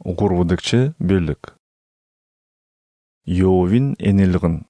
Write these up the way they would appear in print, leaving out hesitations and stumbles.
Гурвудыкчы бөлік. Йовин энелігін.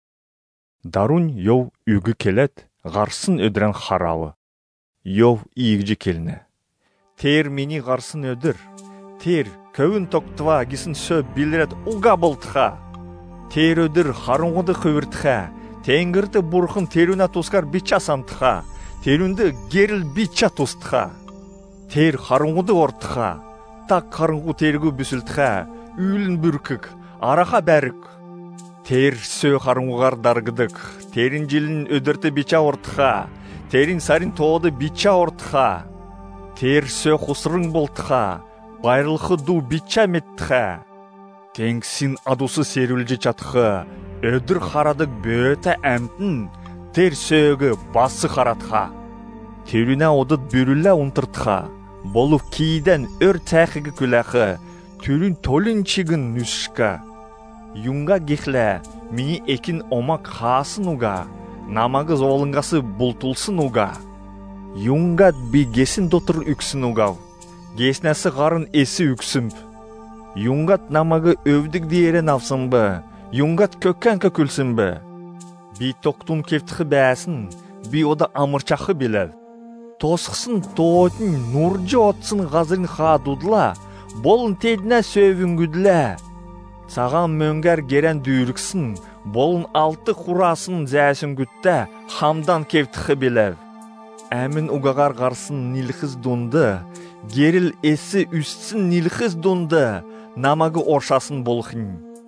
Дарун йов үгі келет, ғарсын өдірен харалы. Йов иігжі келіне. Тер мені ғарсын өдір. Тер көвін тоқтыва гісін сөп білірет ұлға болтыға. Тер өдір харыңғыды қөвіртіға. Тенгірді бұрқын теруна тускар бича сантыға. Терунды геріл бича тустыға. Тер харыңғыды ортыға. Так қарыңғы тергу бүсілтіға, үйлін бүркік, араға бәрік. Тер сө қарыңғығар даргыдық, терін желін өдірті бича ортыға, терін сарин тоғыды бича ортыға. Тер сө құсырың болтыға, байрылқы ду бича меттіға. Теңсін адусы серілжі чатыға, өдір қарадық бөті әмтін, тер сөгі басы қаратыға. Теріне одыд бүрілі ұнтыртыға. Болып кейден өр тәқігі күләқі, түрін толын чигін нүшіқа. Юнға гехлә, мені екін омақ қасын ұға, намағыз олыңғасы бұлтылсын ұға. Юнғат би гесін дотыр үксін ұғау, геснәсі ғарын есі үксімп. Юнғат намағы өвдік дейерен алсын бі, юнғат көккен көкілсін бі. Би тоқтун кефтіқі бәсін, би ода амырчақы біләв. Тосқысын тоғытын нұржы отсын ғазырын қадудыла, болын тедіне сөвінгүділі. Саған мөңгер герен дүйріксін, болын алты құрасын зәсін күтті, хамдан кевтіқі белев. Әмін ұғағар ғарсын нилхіз дұнды, геріл есі үстсін нилхіз дұнды, намағы оршасын болхын.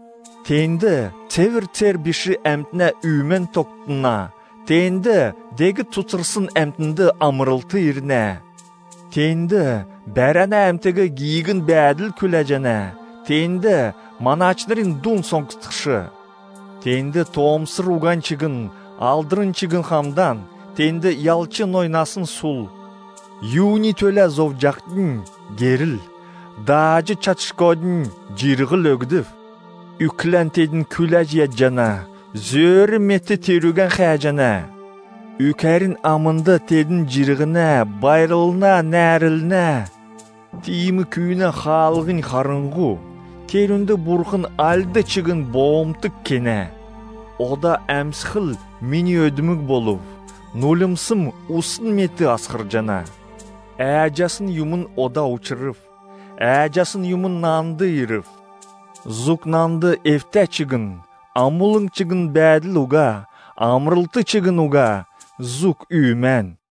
Тенді тевір-тер біші әмтіне үймен тоқтына, Тенді дегі тұтырсын әмтінді амырылты иріне. Тенді бәрәні әмтігі гейгін бәділ күләжіне. Тенді маначнырын дұн соңқыстықшы. Тенді тоғымсыр ұған чігін, алдырын чігін хамдан. Тенді ялчын ойнасын сұл. Юни төлі зов жақтың геріл. Дажы чатшқодың жирғыл өгдів. Үклән тедін күләж еджана. Зөрі меті теруген қәжіне. Үкәрін амынды тедін жирғіне, байрылына, нәріліне. Тиімі күйіне қалғын қарыңғу. Терінді бұрқын альды чығын боғымтық кене. Ода әмсіқіл мені өдімік болу. Нулымсым ұсын меті асқыр жана. Әжасын юмын ода ұчырып. Әжасын юмын нанды иріп. Зук нанды ефті чығын. Амулың чығын бәділ ұға, амырылты чығын ұға, зук үймен.